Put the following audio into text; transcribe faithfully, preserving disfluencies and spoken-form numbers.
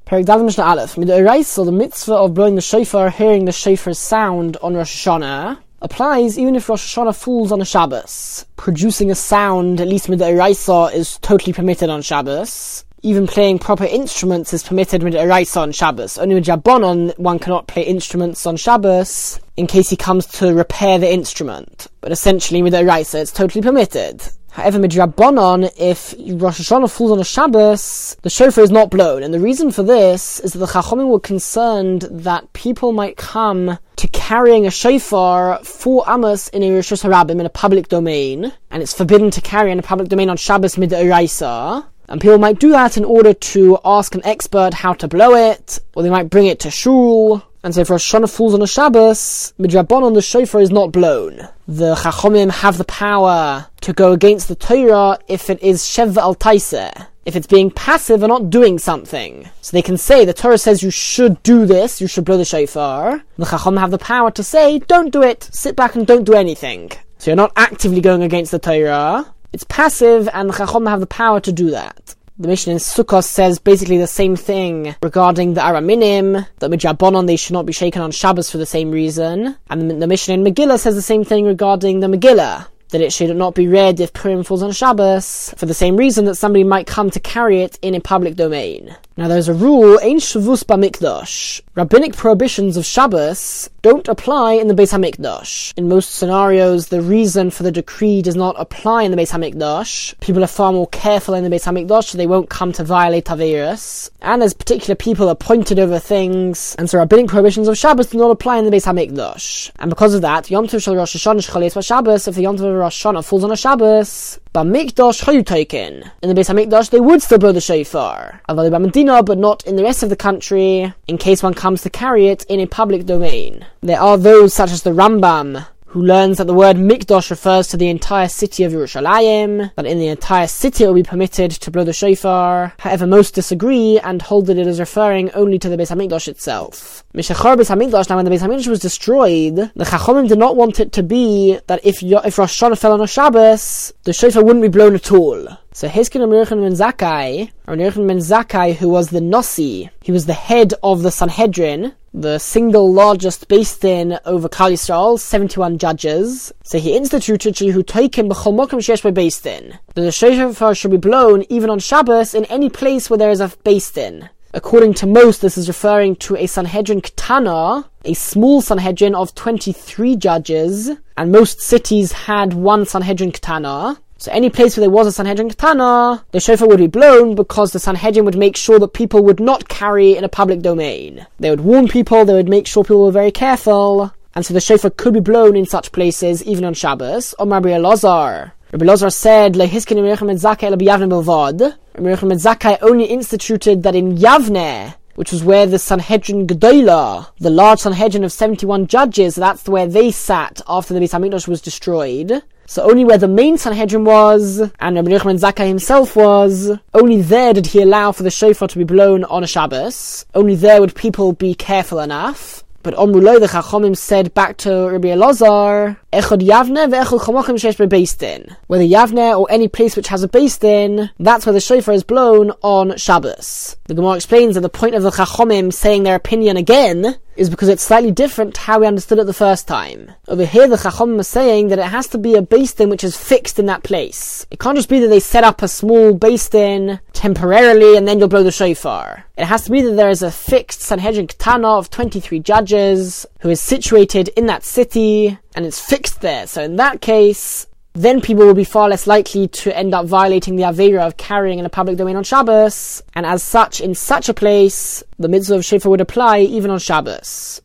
Perek Daled Mishnah Aleph. With the Eraisa, the mitzvah of blowing the shofar, hearing the shofar's sound on Rosh Hashanah, applies even if Rosh Hashanah falls on a Shabbos. Producing a sound, at least with the Eraisa, is totally permitted on Shabbos. Even playing proper instruments is permitted with the Eraisa on Shabbos. Only with Rabbanon, one cannot play instruments on Shabbos in case he comes to repair the instrument. But essentially with the Eraisa, it's totally permitted. However, Midrabbanon, if Rosh Hashanah falls on a Shabbos, the shofar is not blown. And the reason for this is that the Chachamim were concerned that people might come to carrying a shofar for Amos in a Rishus Harabim in a public domain. And it's forbidden to carry in a public domain on Shabbos mid-Eraisa. And people might do that in order to ask an expert how to blow it, or they might bring it to shul. And so if Rosh Hashanah falls on a Shabbos, Midrabbanon, the shofar is not blown. The Chachomim have the power to go against the Torah if it is Sheva al Taiseh, if it's being passive and not doing something. So they can say, the Torah says you should do this, you should blow the shofar. The Chachomim have the power to say, don't do it, sit back and don't do anything. So you're not actively going against the Torah, it's passive, and the Chachomim have the power to do that. The Mishnah in Sukkot says basically the same thing regarding the Araminim, that Midrabbanon they should not be shaken on Shabbos for the same reason. And the, the Mishnah in Megillah says the same thing regarding the Megillah, that it should not be read if Purim falls on Shabbos, for the same reason that somebody might come to carry it in a public domain. Now there's a rule, Ein Shavus Bamikdash. Rabbinic prohibitions of Shabbos don't apply in the Beis HaMikdash. In most scenarios, the reason for the decree does not apply in the Beis HaMikdash. People are far more careful in the Beis HaMikdash, so they won't come to violate Taveirus. And there's particular people appointed over things, and so rabbinic prohibitions of Shabbos do not apply in the Beis HaMikdash. And because of that, Yom Tov Shel Rosh Hashanah Shchol Shabbos, if the Yom Tov of Rosh Hashanah falls on a Shabbos, Bamikdash Chayu Toikin. In the Beis HaMikdash, they would still blow the shofar. Avali B'Medina, but not in the rest of the country, in case one comes to carry it in a public domain. There are those, such as the Rambam, who learns that the word Mikdash refers to the entire city of Yerushalayim, that in the entire city it will be permitted to blow the shofar. However, most disagree and hold that it is referring only to the Beis HaMikdash itself. Mishachar Beis HaMikdash, now when the Beis HaMikdash was destroyed, the Chachomim did not want it to be that if, if Rosh Hashanah fell on a Shabbos, the shofar wouldn't be blown at all. So Hizkin Rabbi Yochanan ben Zakkai, Rabbi Yochanan ben Zakkai, who was the Nasi, he was the head of the Sanhedrin, the single largest Beis Din over Klal Yisrael, seventy-one judges. So he instituted Shehu Toikim b'chol mokum sheyesh bo Beis Din, that the shofar should be blown even on Shabbos in any place where there is a Beis Din. According to most, this is referring to a Sanhedrin Ketana, a small Sanhedrin of twenty-three judges, and most cities had one Sanhedrin Ketana. So any place where there was a Sanhedrin Ketana, the shofar would be blown because the Sanhedrin would make sure that people would not carry in a public domain. They would warn people, they would make sure people were very careful, and so the shofar could be blown in such places, even on Shabbos. Omar Rabbi Elazar. Rabbi Elazar said, Lehiskin Rabbi Yochanan ben Zakkai ela b'Yavne bilvad. Rabbi Yochanan ben Zakkai only instituted that in Yavne, which was where the Sanhedrin Gedolah, the large Sanhedrin of seventy-one judges, that's where they sat after the Beis HaMikdash was destroyed. So only where the main Sanhedrin was, and Rabbi Yochanan ben Zakkai himself was, only there did he allow for the shofar to be blown on a Shabbos. Only there would people be careful enough. But Omrullah, the Chachomim said back to Rabbi Elazar, Echad Yavne ve'echad chomochim sheyesh bo Beis Din. Whether Yavne or any place which has a Beis Din, that's where the shofar is blown on Shabbos. The Gemara explains that the point of the Chachomim saying their opinion again is because it's slightly different to how we understood it the first time. Over here, the Chachomim are saying that it has to be a Beis Din which is fixed in that place. It can't just be that they set up a small Beis Din temporarily and then you'll blow the shofar. It has to be that there is a fixed Sanhedrin Ketana of twenty-three judges who is situated in that city and it's fixed there. So in that case, then people will be far less likely to end up violating the Aveira of carrying in a public domain on Shabbos, and as such, in such a place, the mitzvah of shofar would apply even on Shabbos.